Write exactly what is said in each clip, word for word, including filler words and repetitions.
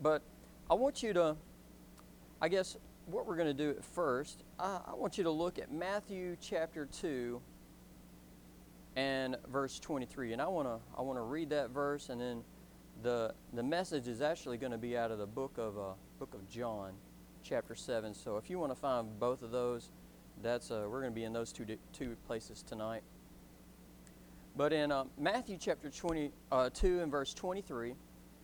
But I want you to, I guess, what we're going to do at first, I, I want you to look at Matthew chapter two and verse twenty-three. And I want to I want to read that verse, and then the the message is actually going to be out of the book of uh, book of John, chapter seven. So if you want to find both of those, that's uh, we're going to be in those two two places tonight. But in uh, Matthew chapter twenty-two uh, and verse twenty-three,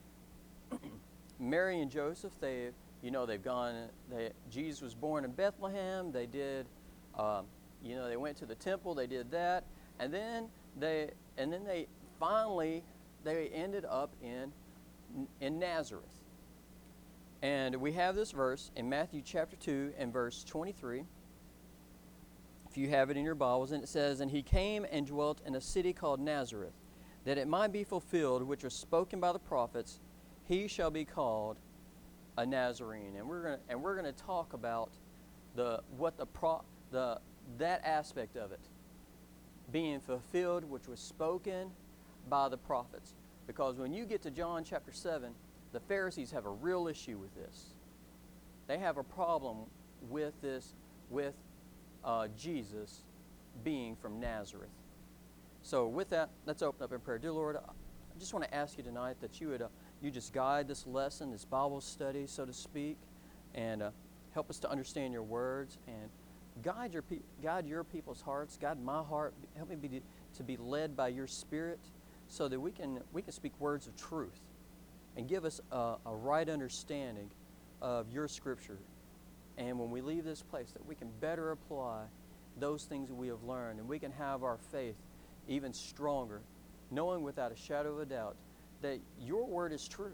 Mary and Joseph, they you know they've gone. They Jesus was born in Bethlehem. They did, uh, you know, they went to the temple. They did that, and then they and then they finally they ended up in in Nazareth. And we have this verse in Matthew chapter two and verse twenty-three. If you have it in your Bibles, and it says, "And he came and dwelt in a city called Nazareth, that it might be fulfilled which was spoken by the prophets, he shall be called a Nazarene." And we're gonna and we're gonna talk about the what the pro the that aspect of it being fulfilled, which was spoken by the prophets. Because when you get to John chapter seven, the Pharisees have a real issue with this. They have a problem with this, with uh, Jesus being from Nazareth. So with that, let's open up in prayer. Dear Lord, I just want to ask you tonight that you would uh, you just guide this lesson, this Bible study, so to speak, and uh, help us to understand your words and guide your pe- guide your people's hearts, guide my heart. Help me be to be led by your Spirit, so that we can we can speak words of truth and give us a, a right understanding of your Scripture. And when we leave this place, that we can better apply those things that we have learned, and we can have our faith even stronger, knowing without a shadow of a doubt that your word is true.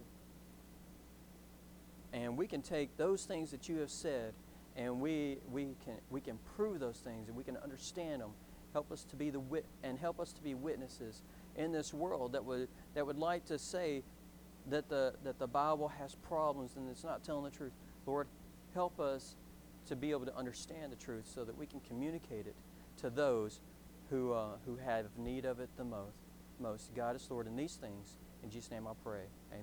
And we can take those things that you have said, and we we can we can prove those things, and we can understand them. Help us to be the wit and help us to be witnesses in this world that would that would like to say that the that the Bible has problems and it's not telling the truth. Lord, help us to be able to understand the truth so that we can communicate it to those who uh, who have need of it the most. Most guide us, Lord, in these things. In Jesus' name I pray.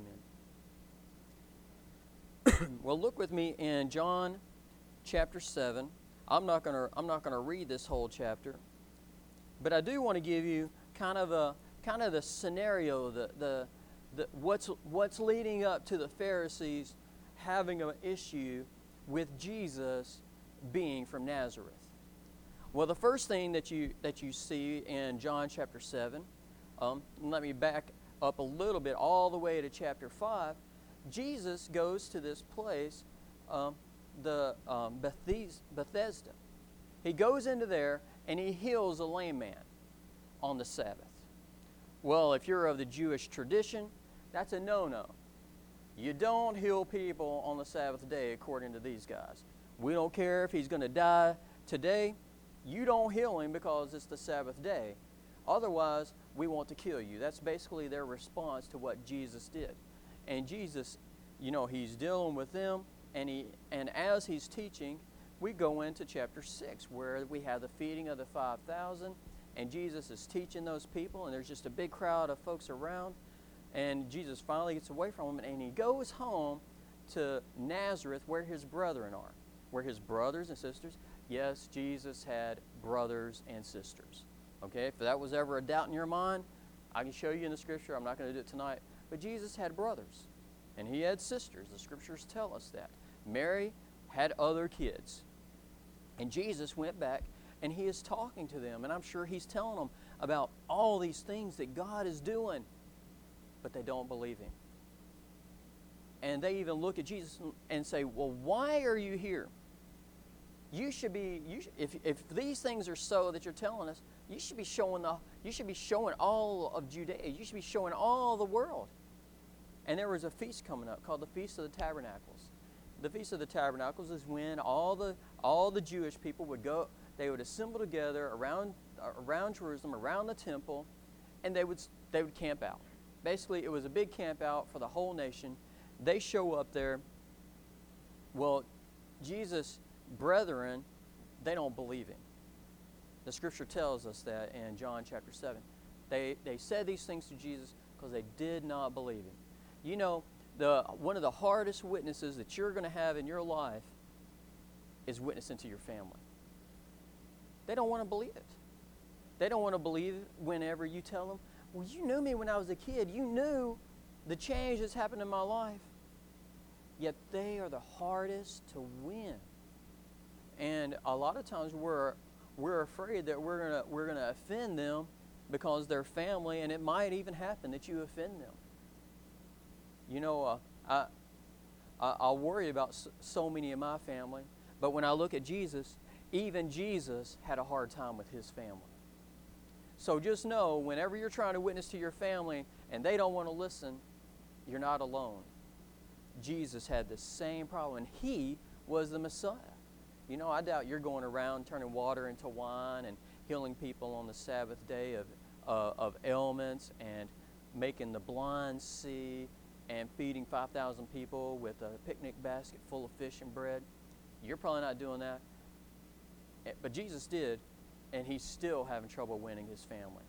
Amen. Well, look with me in John chapter seven. I'm not gonna I'm not gonna read this whole chapter, but I do want to give you kind of a kind of the scenario, the the, the what's what's leading up to the Pharisees having an issue with Jesus being from Nazareth. Well, the first thing that you that you see in John chapter seven, um, let me back up a little bit all the way to chapter five. Jesus goes to this place, um, the um, Bethesda. He goes into there and he heals a lame man on the Sabbath. Well, if you're of the Jewish tradition, that's a no-no. You don't heal people on the Sabbath day according to these guys. We don't care if he's going to die today. You don't heal him because it's the Sabbath day. Otherwise, we want to kill you. That's basically their response to what Jesus did. And Jesus, you know, he's dealing with them, and he and as he's teaching, we go into chapter six, where we have the feeding of the five thousand, and Jesus is teaching those people, and there's just a big crowd of folks around, and Jesus finally gets away from them, and he goes home to Nazareth, where his brethren are, where his brothers and sisters. Yes, Jesus had brothers and sisters. Okay, if that was ever a doubt in your mind, I can show you in the Scripture. I'm not going to do it tonight. But Jesus had brothers, and he had sisters. The Scriptures tell us that. Mary had other kids. And Jesus went back, and he is talking to them, and I'm sure he's telling them about all these things that God is doing, but they don't believe him. And they even look at Jesus and say, well, why are you here? You should be, you should, if, if these things are so that you're telling us, you should be showing the, you should be showing all of Judea. You should be showing all the world. And there was a feast coming up called the Feast of the Tabernacles. The Feast of the Tabernacles is when all the all the Jewish people would go, they would assemble together around around Jerusalem, around the temple, and they would they would camp out. Basically, it was a big camp out for the whole nation. They show up there. Well, Jesus' brethren, they don't believe him. The Scripture tells us that in John chapter seven. They they said these things to Jesus because they did not believe him. You know, the one of the hardest witnesses that you're going to have in your life is witnessing to your family. They don't want to believe it. They don't want to believe it whenever you tell them, well, you knew me when I was a kid. You knew the change that's happened in my life. Yet they are the hardest to win. And a lot of times we're we're afraid that we're gonna we're gonna offend them because they're family, and it might even happen that you offend them. You know, uh, I, I I worry about so many of my family, but when I look at Jesus, even Jesus had a hard time with his family. So just know, whenever you're trying to witness to your family and they don't want to listen, you're not alone. Jesus had the same problem, and he was the Messiah. You know, I doubt you're going around turning water into wine and healing people on the Sabbath day of, uh, of ailments and making the blind see and feeding five thousand people with a picnic basket full of fish and bread. You're probably not doing that. But Jesus did, and he's still having trouble winning his family.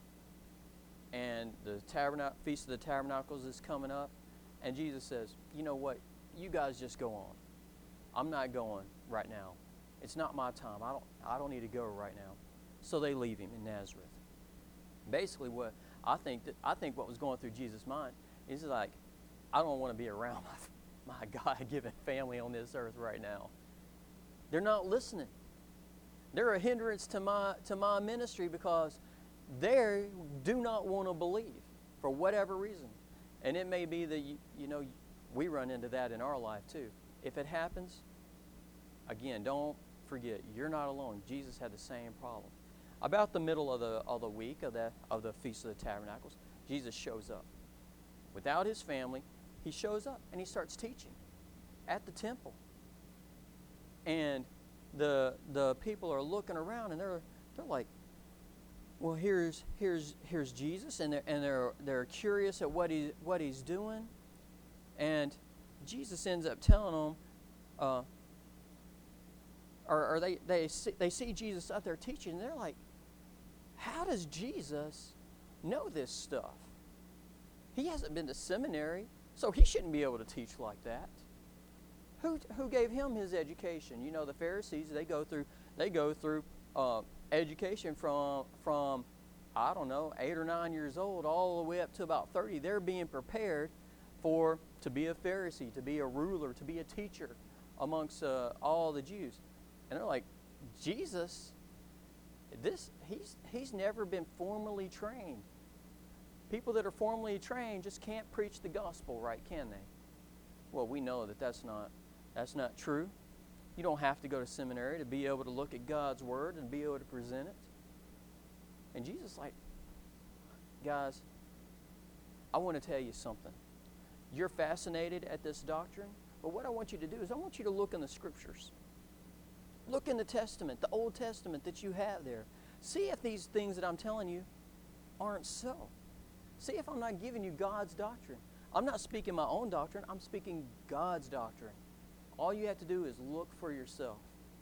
And the tabernacle, Feast of the Tabernacles is coming up, and Jesus says, you know what, you guys just go on. I'm not going right now. It's not my time. I don't, I don't need to go right now. So they leave him in Nazareth. Basically, what I think that I think what was going through Jesus' mind is like, I don't want to be around my, my God-given family on this earth right now. They're not listening. They're a hindrance to my to my ministry because they do not want to believe for whatever reason. And it may be that, you, you know, we run into that in our life too. If it happens, again, don't forget, you're not alone. Jesus had the same problem. About the middle of the of the week of the of the Feast of the Tabernacles, Jesus shows up. Without his family, he shows up and he starts teaching at the temple. And the the people are looking around and they're they're like, well, here's here's here's Jesus, and they're and they're they're curious at what he what he's doing. And Jesus ends up telling them, uh, or, or they they see, they see Jesus out there teaching, and they're like, how does Jesus know this stuff? He hasn't been to seminary, so he shouldn't be able to teach like that. Who who gave him his education? You know, the Pharisees, they go through they go through uh, education from from I don't know eight or nine years old all the way up to about thirty. They're being prepared for to be a Pharisee, to be a ruler, to be a teacher amongst uh, all the Jews. And they're like, Jesus, this he's he's never been formally trained. People that are formally trained just can't preach the gospel, right? Can they? Well, we know that that's not that's not true. You don't have to go to seminary to be able to look at God's word and be able to present it. And Jesus, like, guys, I want to tell you something. You're fascinated at this doctrine, but what I want you to do is I want you to look in the Scriptures. Look in the Testament, the Old Testament that you have there. See if these things that I'm telling you aren't so. See if I'm not giving you God's doctrine. I'm not speaking my own doctrine. I'm speaking God's doctrine. All you have to do is look for yourself.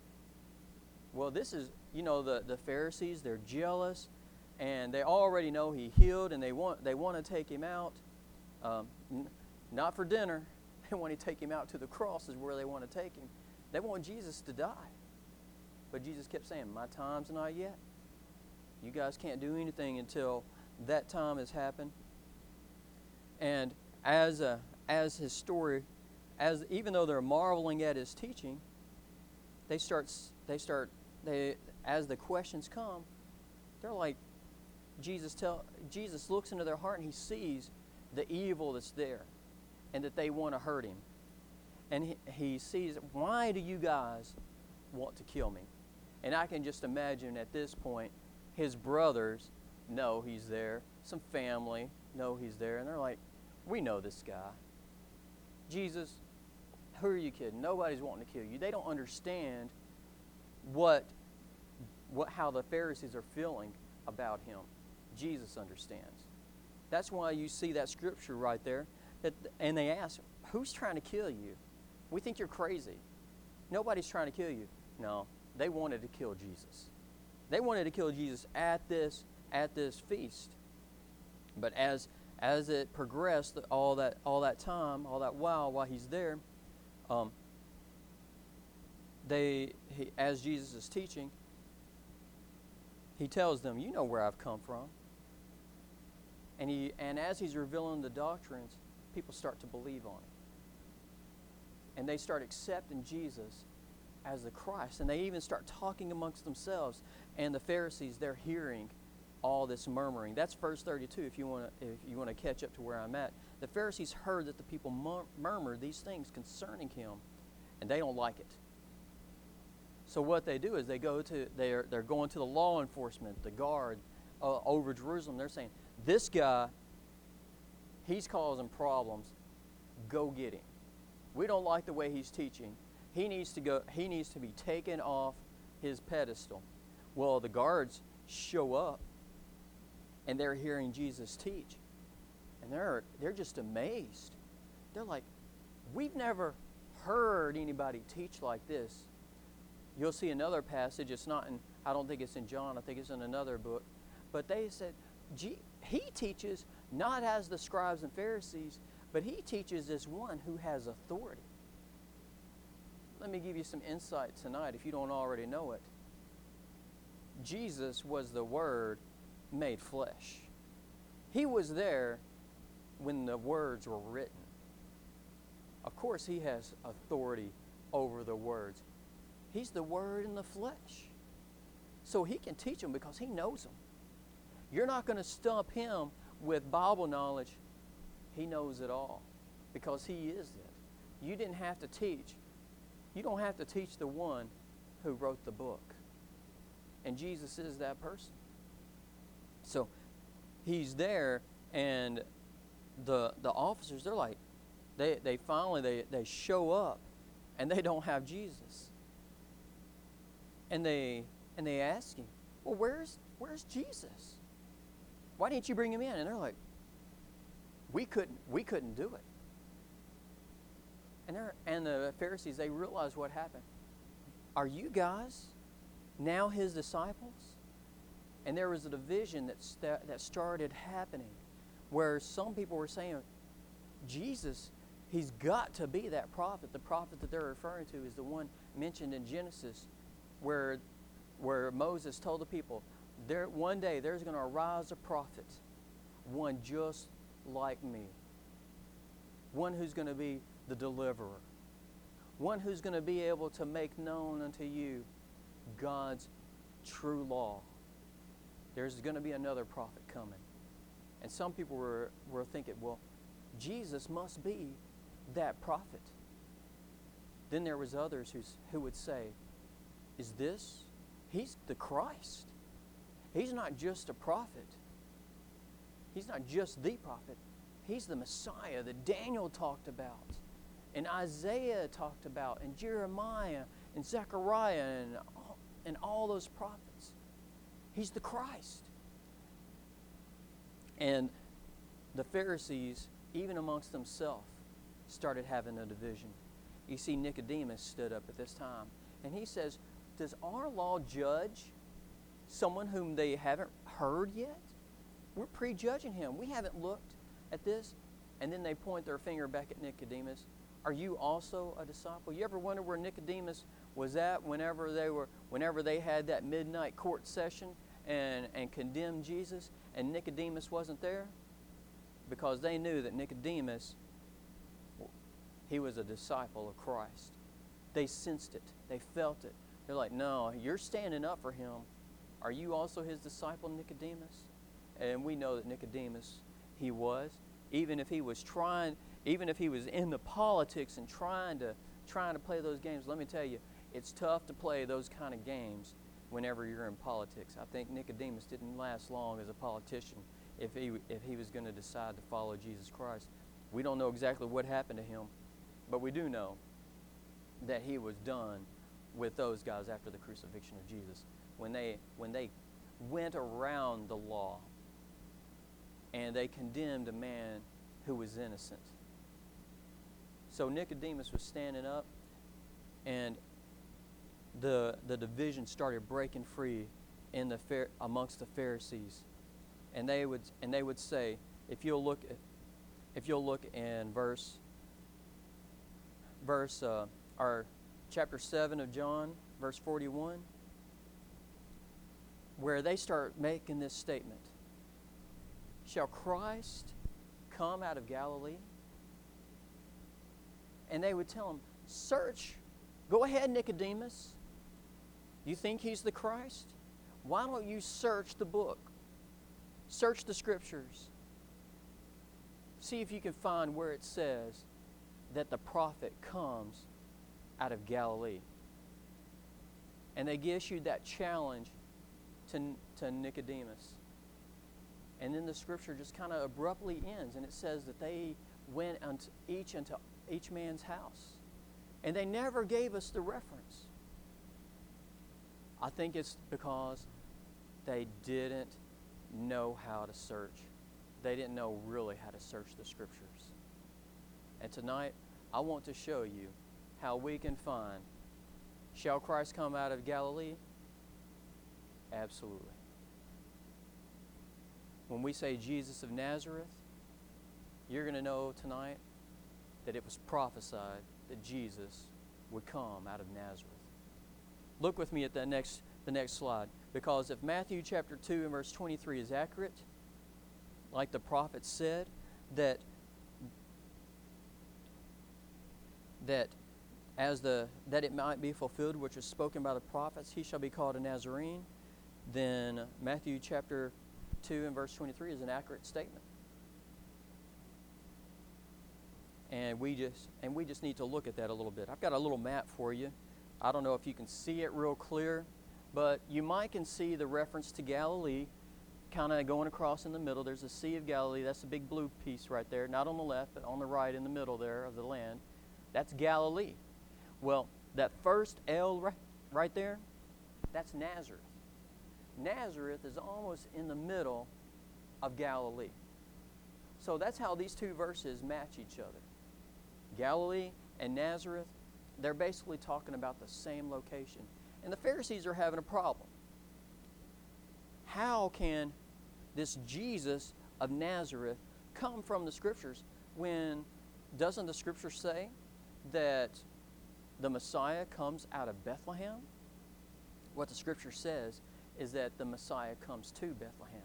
Well, this is, you know, the, the Pharisees, they're jealous, and they already know he healed, and they want they want to take him out. Um, n- not for dinner. They want to take him out to the cross is where they want to take him. They want Jesus to die. But Jesus kept saying, my time's not yet. You guys can't do anything until that time has happened. And as a, as his story, as even though they're marveling at his teaching, they start they start they as the questions come, they're like, Jesus tell Jesus looks into their heart and he sees the evil that's there, and that they want to hurt him. And he, he sees, why do you guys want to kill me? And I can just imagine at this point, his brothers know he's there, some family know he's there, and they're like, we know this guy. Jesus, who are you kidding? Nobody's wanting to kill you. They don't understand what, what how the Pharisees are feeling about him. Jesus understands. That's why you see that scripture right there. That, and they ask, who's trying to kill you? We think you're crazy. Nobody's trying to kill you. No, they wanted to kill Jesus. They wanted to kill Jesus at this at this feast. But as as it progressed, all that all that time, all that while while he's there, um, they he, as Jesus is teaching, he tells them, "You know where I've come from." And he and as he's revealing the doctrines, people start to believe on it, and they start accepting Jesus as the Christ, and they even start talking amongst themselves. And the Pharisees, they're hearing all this murmuring. That's verse thirty-two. If you want to, if you want to catch up to where I'm at, the Pharisees heard that the people mur- murmured these things concerning him, and they don't like it. So what they do is they go to they're they're going to the law enforcement, the guard uh, over Jerusalem. They're saying, "This guy, he's causing problems. Go get him. We don't like the way he's teaching. He needs to go. He needs to be taken off his pedestal." Well, the guards show up, and they're hearing Jesus teach, and they're they're just amazed. They're like, "We've never heard anybody teach like this." You'll see another passage. It's not in. I don't think it's in John. I think it's in another book. But they said, Gee, he teaches not as the scribes and Pharisees, but he teaches as one who has authority. Let me give you some insight tonight if you don't already know it. Jesus was the Word made flesh. He was there when the words were written. Of course, he has authority over the words. He's the Word in the flesh. So he can teach them because he knows them. You're not going to stump him with Bible knowledge. He knows it all because he is it. You didn't have to teach. You don't have to teach the one who wrote the book. And Jesus is that person. So he's there, and the the officers, they're like, they, they finally, they, they show up, and they don't have Jesus. And they and they ask him, well, where's where's Jesus? Why didn't you bring him in? And they're like, we couldn't we couldn't do it. And they're and the Pharisees, they realize what happened. Are you guys now his disciples? And there was a division that st- that started happening, where some people were saying, Jesus, he's got to be that prophet. The prophet that they're referring to is the one mentioned in Genesis, where where Moses told the people, there one day there's going to arise a prophet, one just like me, one who's going to be the deliverer, one who's going to be able to make known unto you God's true law. There's going to be another prophet coming. And some people were, were thinking, well, Jesus must be that prophet. Then there was others who's, who would say, is this? He's the Christ. He's not just a prophet. He's not just the prophet. He's the Messiah that Daniel talked about, and Isaiah talked about, and Jeremiah, and Zechariah, and all, and all those prophets. He's the Christ. And the Pharisees, even amongst themselves, started having a division. You see, Nicodemus stood up at this time, and he says, does our law judge someone whom they haven't heard yet? We're prejudging him. We haven't looked at this. And then they point their finger back at Nicodemus. Are you also a disciple? You ever wonder where Nicodemus was at whenever they were, whenever they had that midnight court session and, and condemned Jesus, and Nicodemus wasn't there? Because they knew that Nicodemus, he was a disciple of Christ. They sensed it. They felt it. They're like, no, you're standing up for him. Are you also his disciple, Nicodemus? And we know that Nicodemus, he was. Even if he was trying, even if he was in the politics and trying to trying to play those games, let me tell you, it's tough to play those kind of games whenever you're in politics. I think Nicodemus didn't last long as a politician if he if he was going to decide to follow Jesus Christ. We don't know exactly what happened to him, but we do know that he was done with those guys after the crucifixion of Jesus. When they when they went around the law and they condemned a man who was innocent. So Nicodemus was standing up, and the the division started breaking free in the amongst the Pharisees, and they would and they would say, if you'll look, if you'll look in verse, verse, uh, or chapter seven of John, verse forty-one, where they start making this statement: shall Christ come out of Galilee? And they would tell him, search. Go ahead, Nicodemus. You think he's the Christ? Why don't you search the book? Search the scriptures. See if you can find where it says that the prophet comes out of Galilee. And they issued that challenge to, to Nicodemus. And then the scripture just kind of abruptly ends, and it says that they went unto each into each man's house. And they never gave us the reference. I think it's because they didn't know how to search. They didn't know really how to search the scriptures. And tonight, I want to show you how we can find, shall Christ come out of Galilee? Absolutely. When we say Jesus of Nazareth, you're going to know tonight that it was prophesied that Jesus would come out of Nazareth. Look with me at the next, the next slide. Because if Matthew chapter two and verse twenty-three is accurate, like the prophet said, that, that as the that it might be fulfilled which was spoken by the prophets, he shall be called a Nazarene, then Matthew chapter two and verse twenty-three is an accurate statement. And we just and we just need to look at that a little bit. I've got a little map for you. I don't know if you can see it real clear, but you might can see the reference to Galilee kind of going across in the middle. There's the Sea of Galilee. That's the big blue piece right there. Not on the left, but on the right in the middle there of the land. That's Galilee. Well, that first L right, right there, that's Nazareth. Nazareth is almost in the middle of Galilee. So that's how these two verses match each other. Galilee and Nazareth, they're basically talking about the same location. And the Pharisees are having a problem. How can this Jesus of Nazareth come from the Scriptures when doesn't the Scripture say that the Messiah comes out of Bethlehem? What the Scripture says is that the Messiah comes to Bethlehem.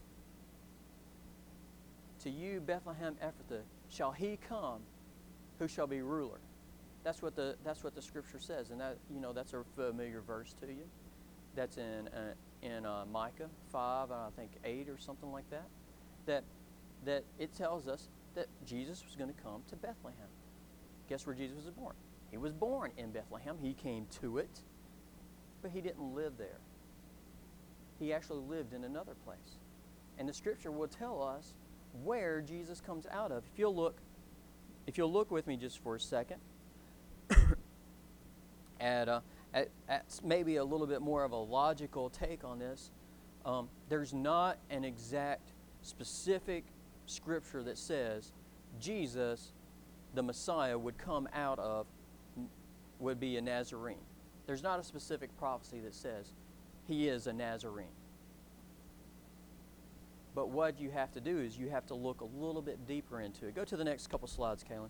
To you, Bethlehem Ephrathah, shall he come who shall be ruler. That's what the that's what the Scripture says, and that you know that's a familiar verse to you. That's in uh, in uh, Micah five, and I think eight or something like that. That that it tells us that Jesus was going to come to Bethlehem. Guess where Jesus was born? He was born in Bethlehem. He came to it, but he didn't live there. He actually lived in another place, and the Scripture will tell us where Jesus comes out of. If you'll look, if you'll look with me just for a second. At, uh, at, at maybe a little bit more of a logical take on this, um, there's not an exact specific scripture that says Jesus, the Messiah, would come out of, would be a Nazarene. There's not a specific prophecy that says he is a Nazarene. But what you have to do is you have to look a little bit deeper into it. Go to the next couple slides, Kaylin.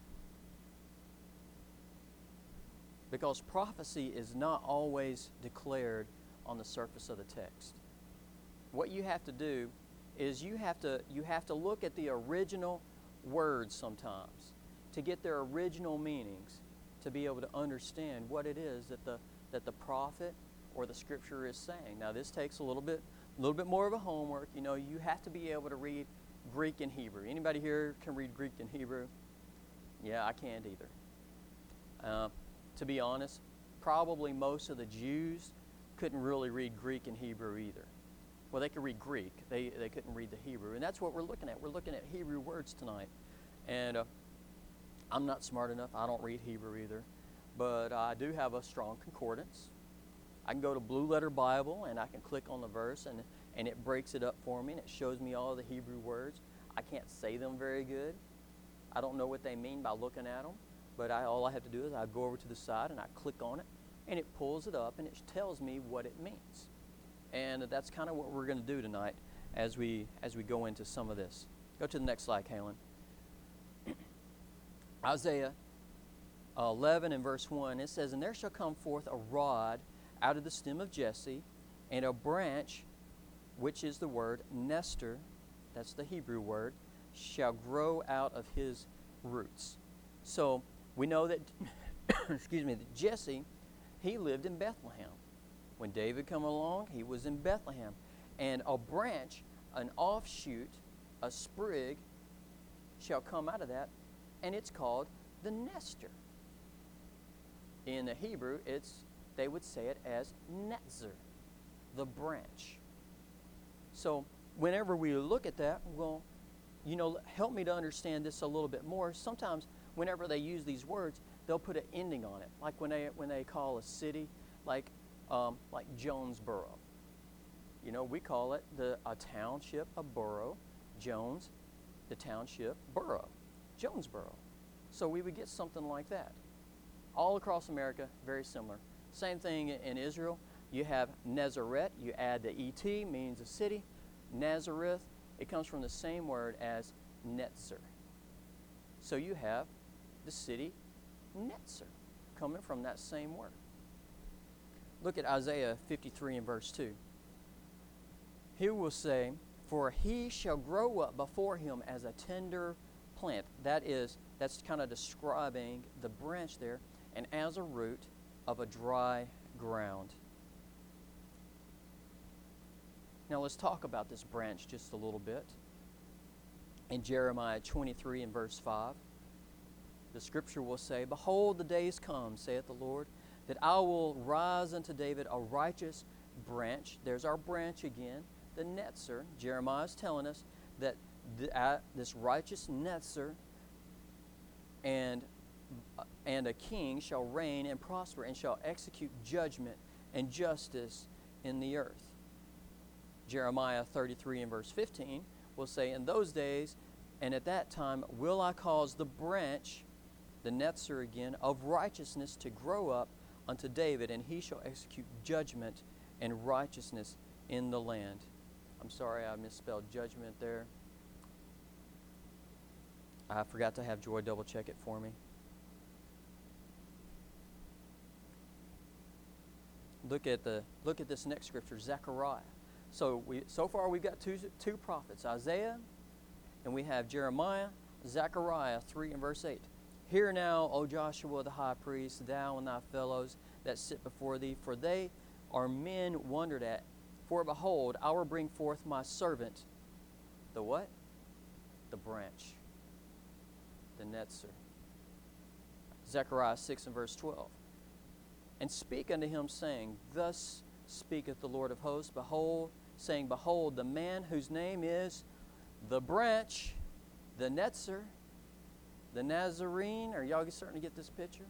Because prophecy is not always declared on the surface of the text. What you have to do is you have to you have to look at the original words sometimes to get their original meanings, to be able to understand what it is that the that the prophet or the Scripture is saying. Now this takes a little bit a little bit more of a homework. You know, you have to be able to read Greek and Hebrew. Anybody here can read Greek and Hebrew? Yeah, I can't either. Uh, To be honest, probably most of the Jews couldn't really read Greek and Hebrew either. Well, they could read Greek. They they couldn't read the Hebrew. And that's what we're looking at. We're looking at Hebrew words tonight. And uh, I'm not smart enough. I don't read Hebrew either. But I do have a strong concordance. I can go to Blue Letter Bible, and I can click on the verse, and, and it breaks it up for me, and it shows me all the Hebrew words. I can't say them very good. I don't know what they mean by looking at them. But I, all I have to do is I go over to the side and I click on it, and it pulls it up, and it tells me what it means. And that's kind of what we're going to do tonight as we as we go into some of this. Go to the next slide, Kaylin. Isaiah eleven and verse one, it says, "And there shall come forth a rod out of the stem of Jesse, and a branch, which is the word Nestor," that's the Hebrew word, "shall grow out of his roots." So we know that, excuse me, that Jesse, he lived in Bethlehem. When David come along, he was in Bethlehem. And a branch, an offshoot, a sprig, shall come out of that, and it's called the Nestor. In the Hebrew, it's they would say it as Netzer, the branch. So whenever we look at that, well, you know, help me to understand this a little bit more. Sometimes whenever they use these words, they'll put an ending on it. Like when they when they call a city, like um, like Jonesboro. You know, we call it the a township, a borough. Jones, the township, borough, Jonesboro. So we would get something like that. All across America, very similar. Same thing in Israel. You have Nazareth. You add the E T, means a city. Nazareth, it comes from the same word as Netzer. So you have the city Netzer coming from that same word. Look at Isaiah fifty-three and verse two. He will say, "For he shall grow up before him as a tender plant." That is, that's kind of describing the branch there, and as a root of a dry ground. Now let's talk about this branch just a little bit. In Jeremiah twenty-three and verse five, the scripture will say, "Behold, the days come, saith the Lord, that I will rise unto David a righteous branch." There's our branch again, the Netzer. Jeremiah is telling us that the, uh, this righteous Netzer and, uh, and a king shall reign and prosper and shall execute judgment and justice in the earth. Jeremiah thirty-three and verse fifteen will say, "In those days and at that time will I cause the branch," the Netzer again, "of righteousness to grow up unto David, and he shall execute judgment and righteousness in the land." I'm sorry I misspelled judgment there. I forgot to have Joy double check it for me. Look at the look at this next scripture, Zechariah. So we so far we've got two two prophets, Isaiah, and we have Jeremiah, Zechariah three and verse eight. "Hear now, O Joshua the high priest, thou and thy fellows that sit before thee, for they are men wondered at. For behold, I will bring forth my servant," the what? The branch, the Netzer. Zechariah six and verse twelve. "And speak unto him, saying, Thus speaketh the Lord of hosts, behold, saying, Behold, the man whose name is the branch, the Netzer, the Nazarene." Are y'all starting to get this picture?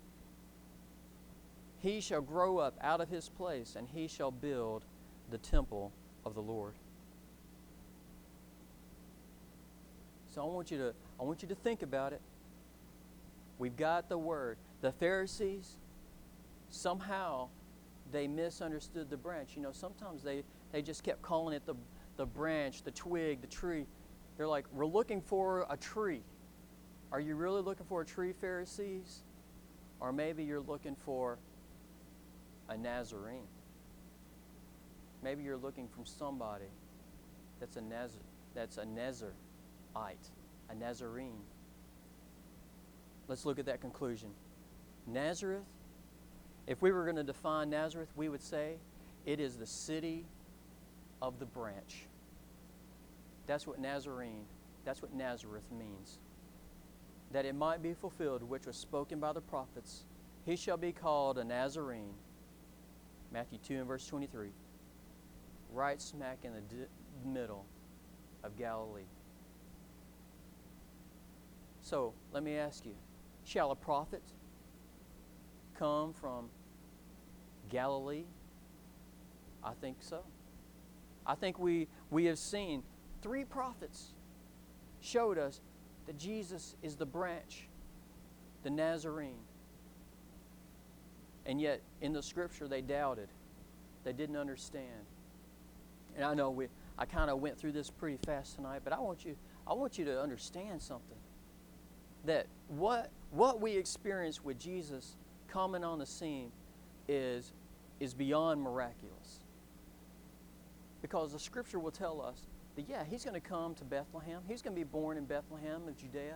"He shall grow up out of his place, and he shall build the temple of the Lord." So I want you to I want you to think about it. We've got the word. The Pharisees, somehow they misunderstood the branch. You know, sometimes they, they just kept calling it the, the branch, the twig, the tree. They're like, "We're looking for a tree." Are you really looking for a tree, Pharisees? Or maybe you're looking for a Nazarene. Maybe you're looking from somebody that's a Nazar, that's a Nazarite, a Nazarene. Let's look at that conclusion. Nazareth, if we were going to define Nazareth, we would say it is the city of the branch. That's what Nazarene, that's what Nazareth means. That it might be fulfilled, which was spoken by the prophets. He shall be called a Nazarene. Matthew two and verse twenty-three. Right smack in the di- middle of Galilee. So, let me ask you, shall a prophet come from Galilee? I think so. I think we, we have seen three prophets showed us that Jesus is the branch, the Nazarene. And yet, in the scripture, they doubted. They didn't understand. And I know we, I kind of went through this pretty fast tonight, but I want you, I want you to understand something. That what what we experience with Jesus coming on the scene is, is beyond miraculous. Because the Scripture will tell us that, yeah, He's going to come to Bethlehem. He's going to be born in Bethlehem of Judea.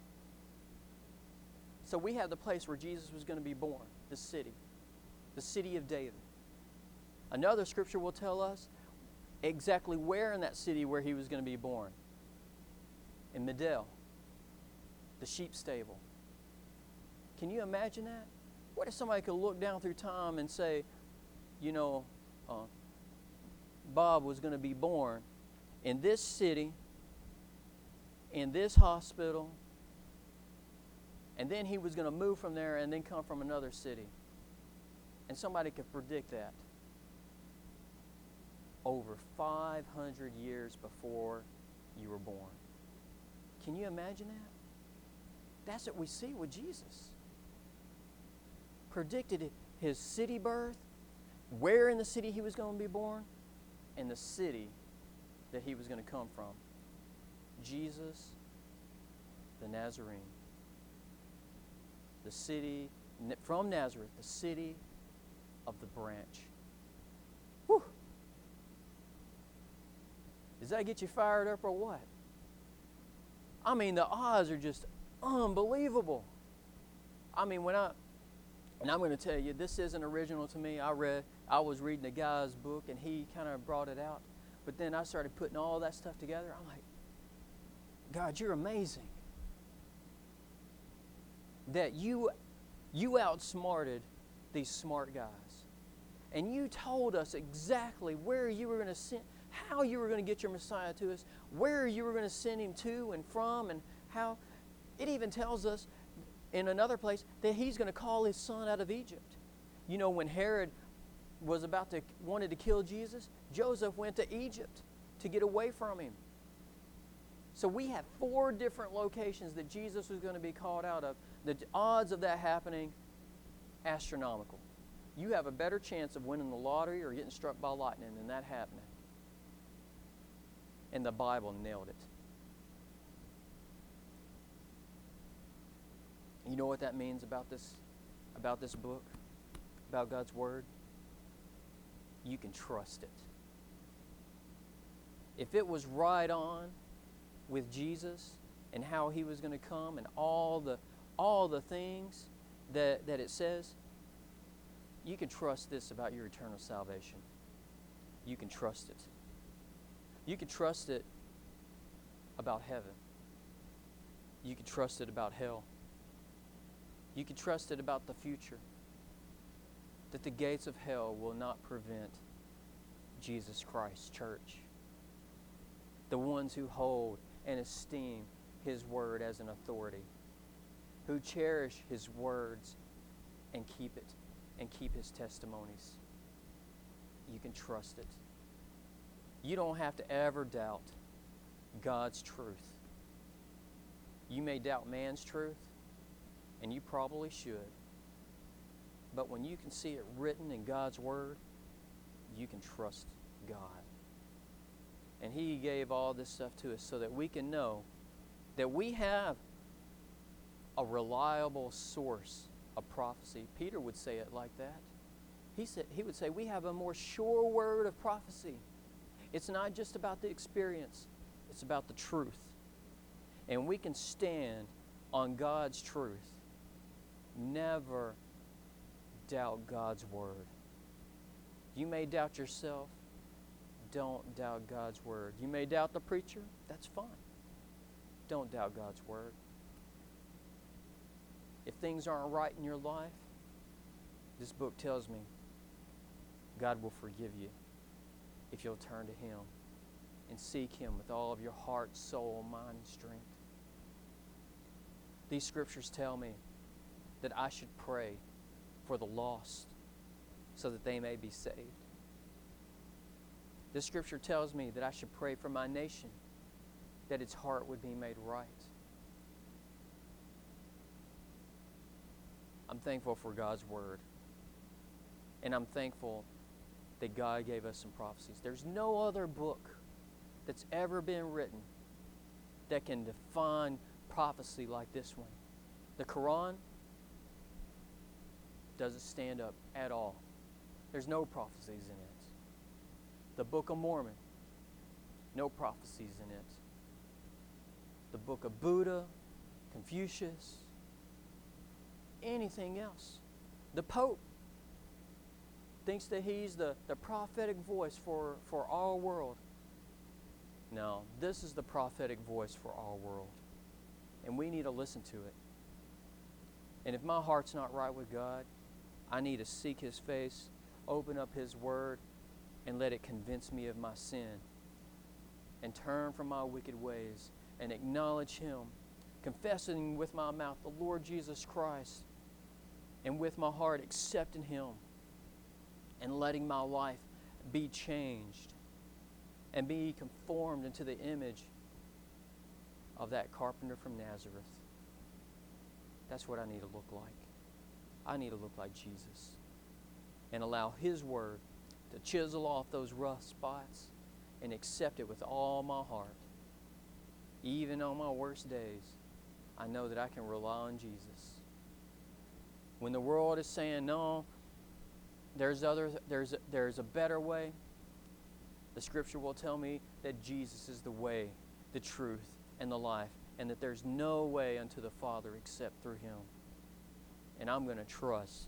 So we have the place where Jesus was going to be born, the city, the city of David. Another Scripture will tell us exactly where in that city where He was going to be born. In Medell, the sheep stable. Can you imagine that? What if somebody could look down through time and say, you know, uh, Bob was going to be born in this city, in this hospital, and then he was going to move from there and then come from another city. And somebody could predict that over five hundred years before you were born. Can you imagine that? That's what we see with Jesus. Predicted His city birth, where in the city He was going to be born, and the city that He was going to come from. Jesus, the Nazarene. The city, from Nazareth, the city of the branch. Whew. Does that get you fired up or what? I mean, the odds are just unbelievable. I mean, when I, and I'm going to tell you, this isn't original to me. I read, I was reading a guy's book, and he kind of brought it out. But then I started putting all that stuff together. I'm like, God, you're amazing. That you, you outsmarted these smart guys. And you told us exactly where you were going to send, how you were going to get your Messiah to us, where you were going to send Him to and from, and how. It even tells us in another place that He's going to call His Son out of Egypt. You know, when Herod was about to, wanted to kill Jesus, Joseph went to Egypt to get away from him. So we have four different locations that Jesus was going to be called out of. The odds of that happening, astronomical. You have a better chance of winning the lottery or getting struck by lightning than that happening. And the Bible nailed it. You know what that means about this, about this book, about God's Word? You can trust it. If it was right on with Jesus and how He was going to come and all the all the things that, that it says, you can trust this about your eternal salvation. You can trust it. You can trust it about heaven. You can trust it about hell. You can trust it about the future. That the gates of hell will not prevent Jesus Christ's church. The ones who hold and esteem His Word as an authority. Who cherish His words and keep it. And keep His testimonies. You can trust it. You don't have to ever doubt God's truth. You may doubt man's truth, and you probably should. But when you can see it written in God's Word, you can trust God. And He gave all this stuff to us so that we can know that we have a reliable source of prophecy. Peter would say it like that. He said he would say we have a more sure word of prophecy. It's not just about the experience, it's about the truth. And we can stand on God's truth. Never doubt God's Word. You may doubt yourself. Don't doubt God's Word. You may doubt the preacher. That's fine. Don't doubt God's Word. If things aren't right in your life, this book tells me God will forgive you if you'll turn to Him and seek Him with all of your heart, soul, mind, and strength. These scriptures tell me that I should pray for the lost so that they may be saved. This scripture tells me that I should pray for my nation, that its heart would be made right. I'm thankful for God's Word. And I'm thankful that God gave us some prophecies. There's no other book that's ever been written that can define prophecy like this one. The Quran doesn't stand up at all. There's no prophecies in it. The Book of Mormon, no prophecies in it. The Book of Buddha, Confucius, anything else. The Pope thinks that he's the, the prophetic voice for, for our world. No, this is the prophetic voice for our world. And we need to listen to it. And if my heart's not right with God, I need to seek His face, open up His Word, and let it convince me of my sin. And turn from my wicked ways and acknowledge Him, confessing with my mouth the Lord Jesus Christ, and with my heart accepting Him, and letting my life be changed and be conformed into the image of that carpenter from Nazareth. That's what I need to look like. I need to look like Jesus and allow His Word to chisel off those rough spots and accept it with all my heart. Even on my worst days, I know that I can rely on Jesus. When the world is saying, no, there's other, there's a, there's a better way, the Scripture will tell me that Jesus is the way, the truth, and the life, and that there's no way unto the Father except through Him. And I'm going to trust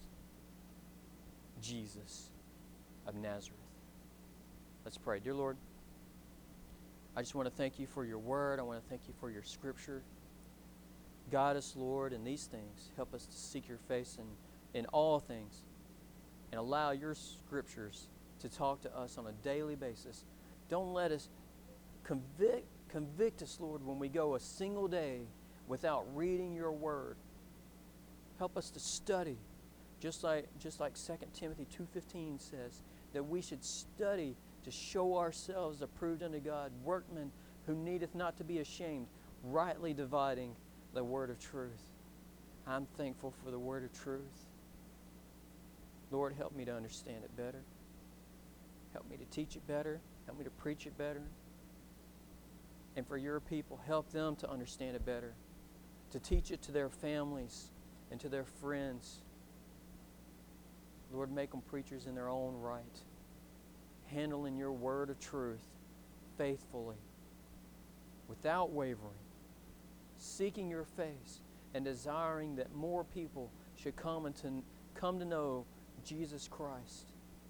Jesus of Nazareth. Let's pray. Dear Lord, I just want to thank You for Your Word. I want to thank You for Your Scripture. Guide us, Lord, in these things. Help us to seek Your face in, in all things, and allow Your Scriptures to talk to us on a daily basis. Don't let us convict, convict us, Lord, when we go a single day without reading Your Word. Help us to study, just like just like Second Timothy two fifteen says, that we should study to show ourselves approved unto God, workmen who needeth not to be ashamed, rightly dividing the word of truth. I'm thankful for the word of truth. Lord, help me to understand it better. Help me to teach it better. Help me to preach it better. And for Your people, help them to understand it better, to teach it to their families and to their friends. Lord, make them preachers in their own right, handling Your word of truth faithfully, without wavering, seeking Your face and desiring that more people should come and to come to know Jesus Christ.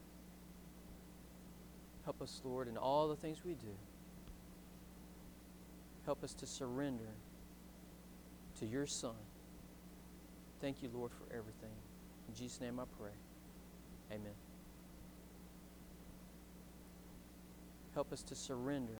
Help us, Lord, in all the things we do. Help us to surrender to Your Son. Thank You, Lord, for everything. In Jesus' name I pray. Amen. Help us to surrender